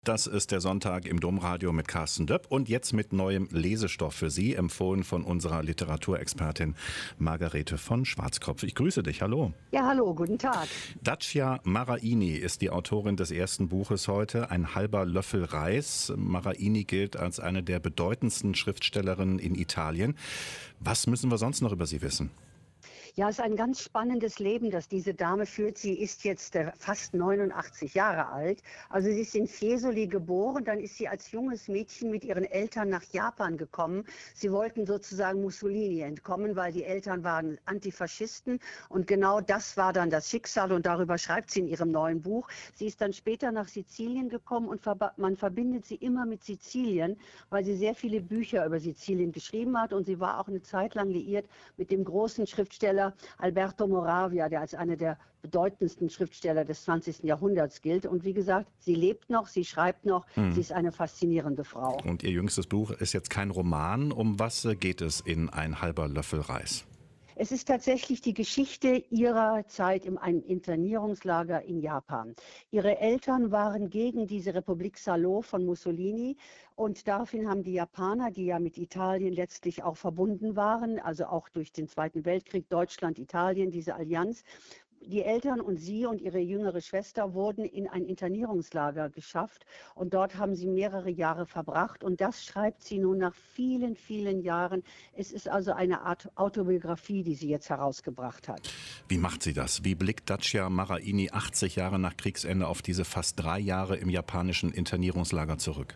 Das ist der Sonntag im Domradio mit Carsten Döpp und jetzt mit neuem Lesestoff für Sie, empfohlen von unserer Literaturexpertin Margarete von Schwarzkopf. Ich grüße dich, hallo. Ja, hallo, guten Tag. Dacia Maraini ist die Autorin des ersten Buches heute, Ein halber Löffel Reis. Maraini gilt als eine der bedeutendsten Schriftstellerinnen in Italien. Was müssen wir sonst noch über sie wissen? Ja, es ist ein ganz spannendes Leben, das diese Dame führt. Sie ist jetzt fast 89 Jahre alt. Also sie ist in Fiesoli geboren, dann ist sie als junges Mädchen mit ihren Eltern nach Japan gekommen. Sie wollten sozusagen Mussolini entkommen, weil die Eltern waren Antifaschisten. Und genau das war dann das Schicksal und darüber schreibt sie in ihrem neuen Buch. Sie ist dann später nach Sizilien gekommen und man verbindet sie immer mit Sizilien, weil sie sehr viele Bücher über Sizilien geschrieben hat. Und sie war auch eine Zeit lang liiert mit dem großen Schriftsteller Alberto Moravia, der als einer der bedeutendsten Schriftsteller des 20. Jahrhunderts gilt. Und wie gesagt, sie lebt noch, sie schreibt noch, sie ist eine faszinierende Frau. Und ihr jüngstes Buch ist jetzt kein Roman. Um was geht es in Ein halber Löffel Reis? Es ist tatsächlich die Geschichte ihrer Zeit in einem Internierungslager in Japan. Ihre Eltern waren gegen diese Republik Salò von Mussolini und daraufhin haben die Japaner, die ja mit Italien letztlich auch verbunden waren, also auch durch den Zweiten Weltkrieg, Deutschland, Italien, diese Allianz, die Eltern und sie und ihre jüngere Schwester wurden in ein Internierungslager geschafft und dort haben sie mehrere Jahre verbracht und das schreibt sie nun nach vielen, vielen Jahren. Es ist also eine Art Autobiografie, die sie jetzt herausgebracht hat. Wie macht sie das? Wie blickt Dacia Maraini 80 Jahre nach Kriegsende auf diese fast 3 Jahre im japanischen Internierungslager zurück?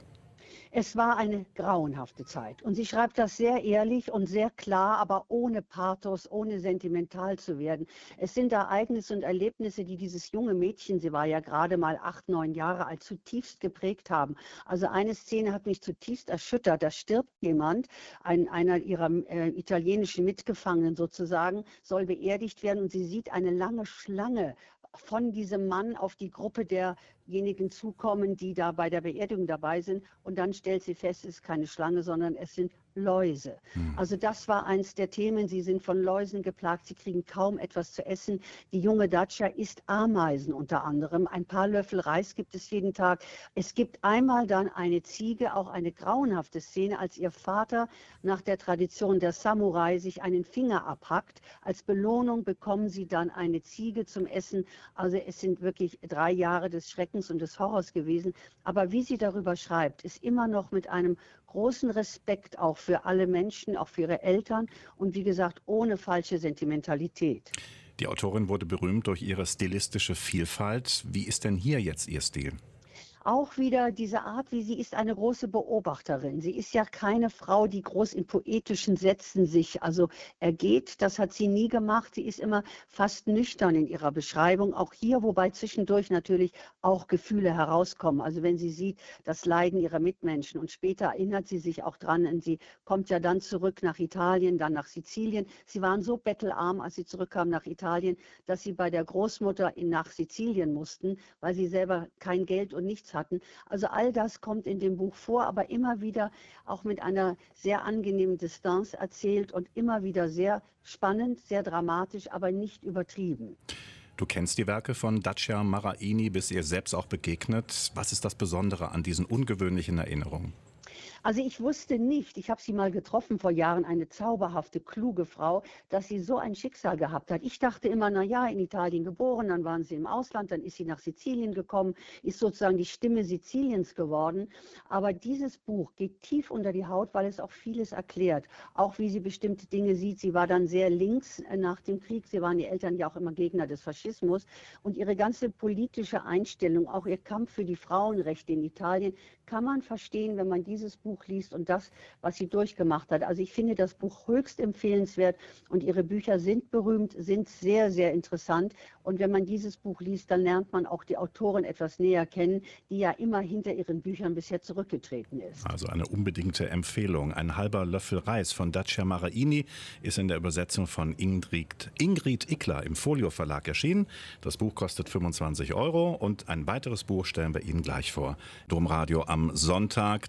Es war eine grauenhafte Zeit und sie schreibt das sehr ehrlich und sehr klar, aber ohne Pathos, ohne sentimental zu werden. Es sind Ereignisse und Erlebnisse, die dieses junge Mädchen, sie war ja gerade mal 8, 9 Jahre alt, zutiefst geprägt haben. Also eine Szene hat mich zutiefst erschüttert. Da stirbt jemand, einer ihrer italienischen Mitgefangenen sozusagen, soll beerdigt werden und sie sieht eine lange Schlange von diesem Mann auf die Gruppe derjenigen zukommen, die da bei der Beerdigung dabei sind. Und dann stellt sie fest, es ist keine Schlange, sondern es sind Läuse. Also das war eins der Themen. Sie sind von Läusen geplagt, sie kriegen kaum etwas zu essen. Die junge Dacia isst Ameisen unter anderem. Ein paar Löffel Reis gibt es jeden Tag. Es gibt einmal dann eine Ziege, auch eine grauenhafte Szene, als ihr Vater nach der Tradition der Samurai sich einen Finger abhackt. Als Belohnung bekommen sie dann eine Ziege zum Essen. Also es sind wirklich 3 Jahre des Schreckens und des Horrors gewesen. Aber wie sie darüber schreibt, ist immer noch mit einem großen Respekt auch für alle Menschen, auch für ihre Eltern und wie gesagt, ohne falsche Sentimentalität. Die Autorin wurde berühmt durch ihre stilistische Vielfalt. Wie ist denn hier jetzt ihr Stil? Auch wieder diese Art, wie sie ist, eine große Beobachterin. Sie ist ja keine Frau, die groß in poetischen Sätzen sich ergeht. Das hat sie nie gemacht. Sie ist immer fast nüchtern in ihrer Beschreibung. Auch hier, wobei zwischendurch natürlich auch Gefühle herauskommen. Also wenn sie sieht, das Leiden ihrer Mitmenschen und später erinnert sie sich auch dran. Und sie kommt ja dann zurück nach Italien, dann nach Sizilien. Sie waren so bettelarm, als sie zurückkamen nach Italien, dass sie bei der Großmutter nach Sizilien mussten, weil sie selber kein Geld und nichts hatten. Also all das kommt in dem Buch vor, aber immer wieder auch mit einer sehr angenehmen Distanz erzählt und immer wieder sehr spannend, sehr dramatisch, aber nicht übertrieben. Du kennst die Werke von Dacia Maraini, bist ihr selbst auch begegnet. Was ist das Besondere an diesen ungewöhnlichen Erinnerungen? Also ich wusste nicht, ich habe sie mal getroffen vor Jahren, eine zauberhafte, kluge Frau, dass sie so ein Schicksal gehabt hat. Ich dachte immer, na ja, in Italien geboren, dann waren sie im Ausland, dann ist sie nach Sizilien gekommen, ist sozusagen die Stimme Siziliens geworden. Aber dieses Buch geht tief unter die Haut, weil es auch vieles erklärt. Auch wie sie bestimmte Dinge sieht. Sie war dann sehr links nach dem Krieg. Sie waren die Eltern ja auch immer Gegner des Faschismus. Und ihre ganze politische Einstellung, auch ihr Kampf für die Frauenrechte in Italien, kann man verstehen, wenn man dieses Buch liest und das, was sie durchgemacht hat. Also ich finde das Buch höchst empfehlenswert und ihre Bücher sind berühmt, sind sehr, sehr interessant. Und wenn man dieses Buch liest, dann lernt man auch die Autorin etwas näher kennen, die ja immer hinter ihren Büchern bisher zurückgetreten ist. Also eine unbedingte Empfehlung. Ein halber Löffel Reis von Dacia Maraini ist in der Übersetzung von Ingrid Ickler im Folio Verlag erschienen. Das Buch kostet 25 € und ein weiteres Buch stellen wir Ihnen gleich vor. Domradio am Sonntag. Das zweite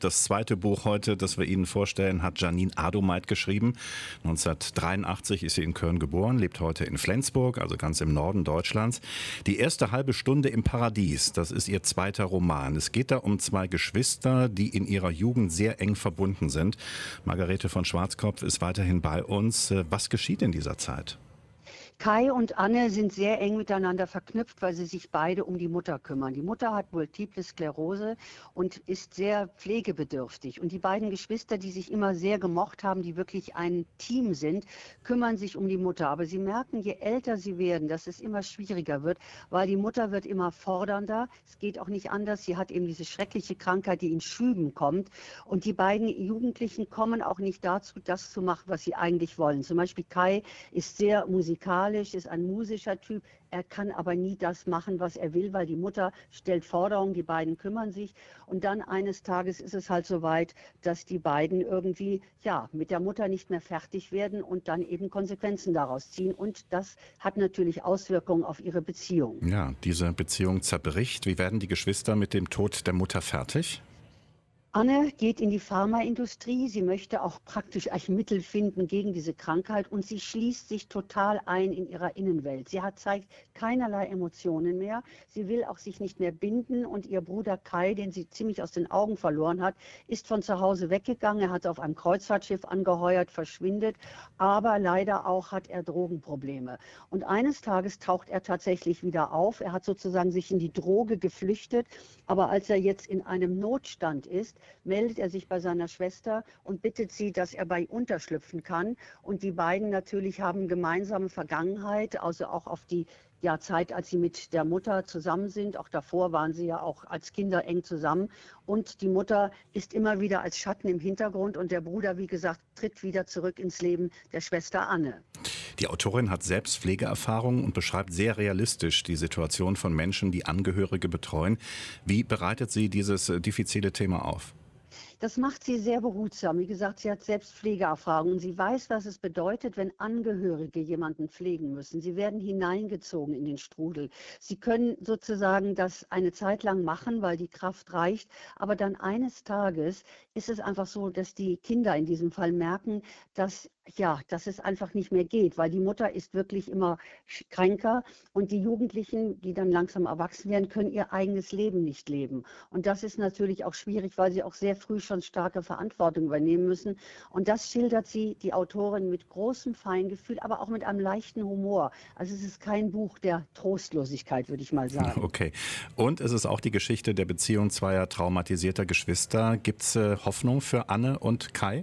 uralte Buch heute, das wir Ihnen vorstellen, hat Janine Adomait geschrieben. 1983 ist sie in Köln geboren, lebt heute in Flensburg, also ganz im Norden Deutschlands. Die erste halbe Stunde im Paradies, das ist ihr zweiter Roman. Es geht da um zwei Geschwister, die in ihrer Jugend sehr eng verbunden sind. Margarete von Schwarzkopf ist weiterhin bei uns. Was geschieht in dieser Zeit? Kai und Anne sind sehr eng miteinander verknüpft, weil sie sich beide um die Mutter kümmern. Die Mutter hat Multiple Sklerose und ist sehr pflegebedürftig. Und die beiden Geschwister, die sich immer sehr gemocht haben, die wirklich ein Team sind, kümmern sich um die Mutter. Aber sie merken, je älter sie werden, dass es immer schwieriger wird, weil die Mutter wird immer fordernder. Es geht auch nicht anders. Sie hat eben diese schreckliche Krankheit, die in Schüben kommt. Und die beiden Jugendlichen kommen auch nicht dazu, das zu machen, was sie eigentlich wollen. Zum Beispiel Kai ist sehr musikalisch, ist ein musischer Typ. Er kann aber nie das machen, was er will, weil die Mutter stellt Forderungen, die beiden kümmern sich. Und dann eines Tages ist es halt so weit, dass die beiden irgendwie mit der Mutter nicht mehr fertig werden und dann eben Konsequenzen daraus ziehen. Und das hat natürlich Auswirkungen auf ihre Beziehung. Ja, diese Beziehung zerbricht. Wie werden die Geschwister mit dem Tod der Mutter fertig? Anne geht in die Pharmaindustrie. Sie möchte auch praktisch ein Mittel finden gegen diese Krankheit und sie schließt sich total ein in ihrer Innenwelt. Zeigt keinerlei Emotionen mehr. Sie will auch sich nicht mehr binden und ihr Bruder Kai, den sie ziemlich aus den Augen verloren hat, ist von zu Hause weggegangen. Er hat auf einem Kreuzfahrtschiff angeheuert, verschwindet, aber leider auch hat er Drogenprobleme. Und eines Tages taucht er tatsächlich wieder auf. Er hat sozusagen sich in die Droge geflüchtet, aber als er jetzt in einem Notstand ist, meldet er sich bei seiner Schwester und bittet sie, dass er bei ihr unterschlüpfen kann. Und die beiden natürlich haben gemeinsame Vergangenheit, also auch auf die Zeit, als sie mit der Mutter zusammen sind. Auch davor waren sie ja auch als Kinder eng zusammen. Und die Mutter ist immer wieder als Schatten im Hintergrund und der Bruder, wie gesagt, tritt wieder zurück ins Leben der Schwester Anne. Die Autorin hat selbst Pflegeerfahrung und beschreibt sehr realistisch die Situation von Menschen, die Angehörige betreuen. Wie bereitet sie dieses diffizile Thema auf? Das macht sie sehr behutsam. Wie gesagt, sie hat selbst Pflegeerfahrung und sie weiß, was es bedeutet, wenn Angehörige jemanden pflegen müssen. Sie werden hineingezogen in den Strudel. Sie können sozusagen das eine Zeit lang machen, weil die Kraft reicht. Aber dann eines Tages ist es einfach so, dass die Kinder in diesem Fall merken, dass es einfach nicht mehr geht, weil die Mutter ist wirklich immer kränker und die Jugendlichen, die dann langsam erwachsen werden, können ihr eigenes Leben nicht leben. Und das ist natürlich auch schwierig, weil sie auch sehr früh schon starke Verantwortung übernehmen müssen. Und das schildert sie, die Autorin, mit großem Feingefühl, aber auch mit einem leichten Humor. Also es ist kein Buch der Trostlosigkeit, würde ich mal sagen. Okay. Und es ist auch die Geschichte der Beziehung zweier traumatisierter Geschwister. Gibt es Hoffnung für Anne und Kai?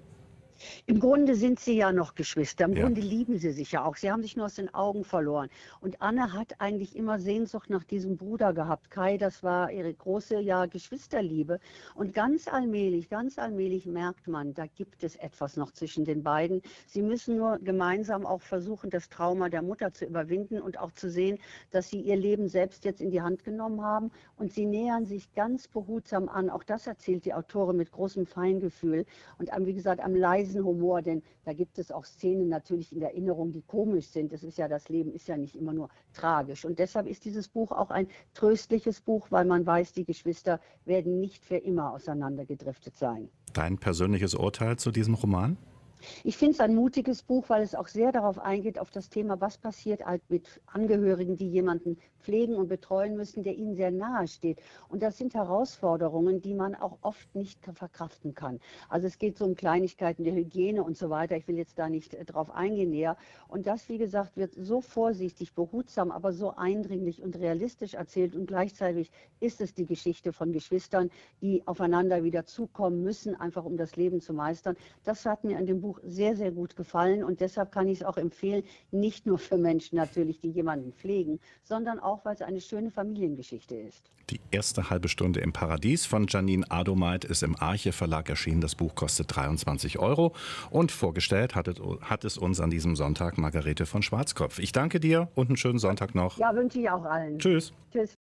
Im Grunde sind sie ja noch Geschwister. Im Grunde lieben sie sich ja auch. Sie haben sich nur aus den Augen verloren. Und Anne hat eigentlich immer Sehnsucht nach diesem Bruder gehabt. Kai, das war ihre große Geschwisterliebe. Und ganz allmählich merkt man, da gibt es etwas noch zwischen den beiden. Sie müssen nur gemeinsam auch versuchen, das Trauma der Mutter zu überwinden und auch zu sehen, dass sie ihr Leben selbst jetzt in die Hand genommen haben. Und sie nähern sich ganz behutsam an. Auch das erzählt die Autorin mit großem Feingefühl und wie gesagt, am leisen Humor, denn da gibt es auch Szenen natürlich in der Erinnerung, die komisch sind. Das Leben ist ja nicht immer nur tragisch. Und deshalb ist dieses Buch auch ein tröstliches Buch, weil man weiß, die Geschwister werden nicht für immer auseinandergedriftet sein. Dein persönliches Urteil zu diesem Roman? Ich finde es ein mutiges Buch, weil es auch sehr darauf eingeht, auf das Thema, was passiert halt mit Angehörigen, die jemanden pflegen und betreuen müssen, der ihnen sehr nahe steht. Und das sind Herausforderungen, die man auch oft nicht verkraften kann. Also es geht so um Kleinigkeiten der Hygiene und so weiter. Ich will jetzt da nicht drauf eingehen näher. Und das, wie gesagt, wird so vorsichtig, behutsam, aber so eindringlich und realistisch erzählt. Und gleichzeitig ist es die Geschichte von Geschwistern, die aufeinander wieder zukommen müssen, einfach um das Leben zu meistern. Das hat mir an dem Buch sehr, sehr gut gefallen. Und deshalb kann ich es auch empfehlen, nicht nur für Menschen natürlich, die jemanden pflegen, sondern auch, weil es eine schöne Familiengeschichte ist. Die erste halbe Stunde im Paradies von Janine Adomait ist im Arche Verlag erschienen. Das Buch kostet 23 € und vorgestellt hat es uns an diesem Sonntag Margarete von Schwarzkopf. Ich danke dir und einen schönen Sonntag noch. Ja, wünsche ich auch allen. Tschüss. Tschüss.